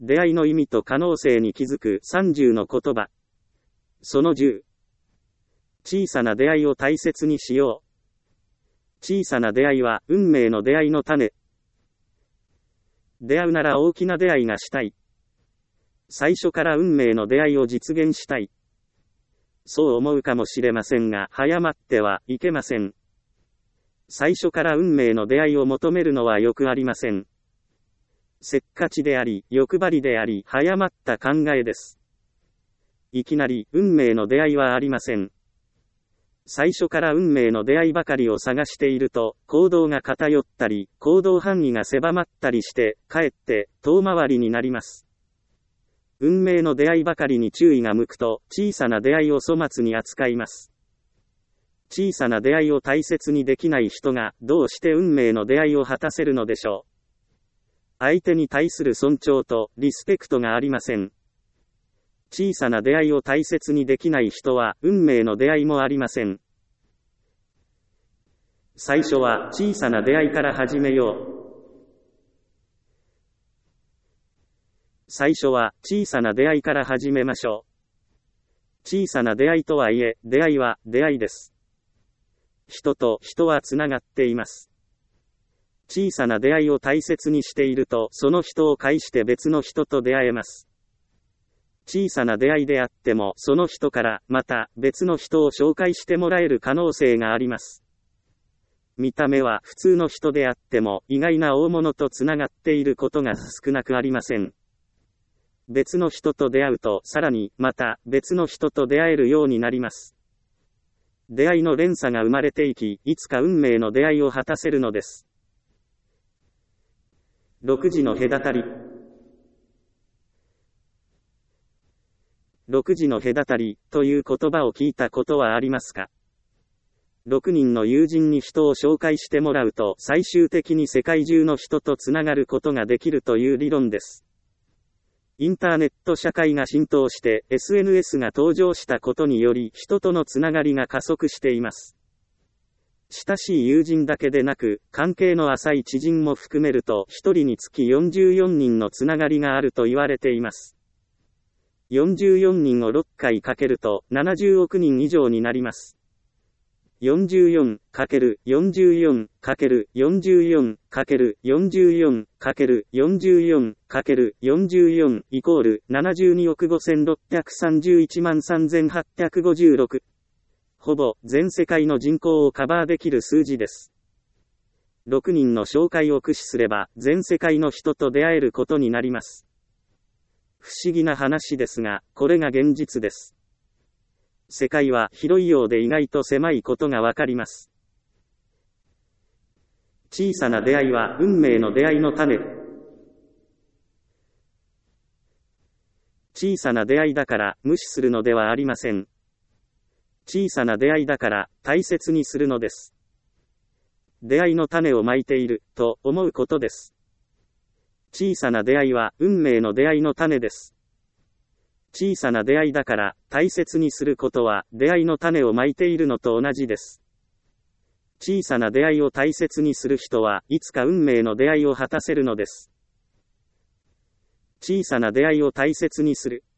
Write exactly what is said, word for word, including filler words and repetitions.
出会いの意味と可能性に気づくさんじゅうの言葉。そのじゅう。小さな出会いを大切にしよう。小さな出会いは運命の出会いの種。出会うなら大きな出会いがしたい。最初から運命の出会いを実現したい。そう思うかもしれませんが、早まってはいけません。最初から運命の出会いを求めるのはよくありません。せっかちであり、欲張りであり、早まった考えです。いきなり運命の出会いはありません。最初から運命の出会いばかりを探していると、行動が偏ったり、行動範囲が狭まったりして、かえって遠回りになります。運命の出会いばかりに注意が向くと、小さな出会いを粗末に扱います。小さな出会いを大切にできない人が、どうして運命の出会いを果たせるのでしょう。相手に対する尊重とリスペクトがありません。小さな出会いを大切にできない人は、運命の出会いもありません。最初は小さな出会いから始めよう。最初は小さな出会いから始めましょう。小さな出会いとはいえ、出会いは出会いです。人と人はつながっています。小さな出会いを大切にしていると、その人を介して別の人と出会えます。小さな出会いであっても、その人からまた別の人を紹介してもらえる可能性があります。見た目は普通の人であっても、意外な大物とつながっていることが少なくありません。別の人と出会うと、さらにまた別の人と出会えるようになります。出会いの連鎖が生まれていき、いつか運命の出会いを果たせるのです。ろくじの隔たり。ろくじの隔たりという言葉を聞いたことはありますか？ろくにんの友人に人を紹介してもらうと、最終的に世界中の人とつながることができるという理論です。インターネット社会が浸透して エスエヌエス が登場したことにより、人とのつながりが加速しています。親しい友人だけでなく、関係の浅い知人も含めると、ひとりにつきよんじゅうよにんのつながりがあると言われています。よんじゅうよにんをろっかいかけると、ななじゅうおくにん以上になります。よんじゅうよんかけるよんじゅうよんかけるよんじゅうよんかけるよんじゅうよんかけるよんじゅうよんかけるよんじゅうよんイコールななじゅうにおくごせんろっぴゃくさんじゅういちまんさんぜんはっぴゃくごじゅうろく。ほぼ全世界の人口をカバーできる数字です。ろくにんの紹介を駆使すれば、全世界の人と出会えることになります。不思議な話ですが、これが現実です。世界は広いようで意外と狭いことがわかります。小さな出会いは運命の出会いの種。小さな出会いだから無視するのではありません。小さな出会いだから大切にするのです。出会いの種をまいていると思うことです。小さな出会いは運命の出会いの種です。小さな出会いだから大切にすることは出会いの種をまいているのと同じです。小さな出会いを大切にする人はいつか運命の出会いを果たせるのです。小さな出会いを大切にする。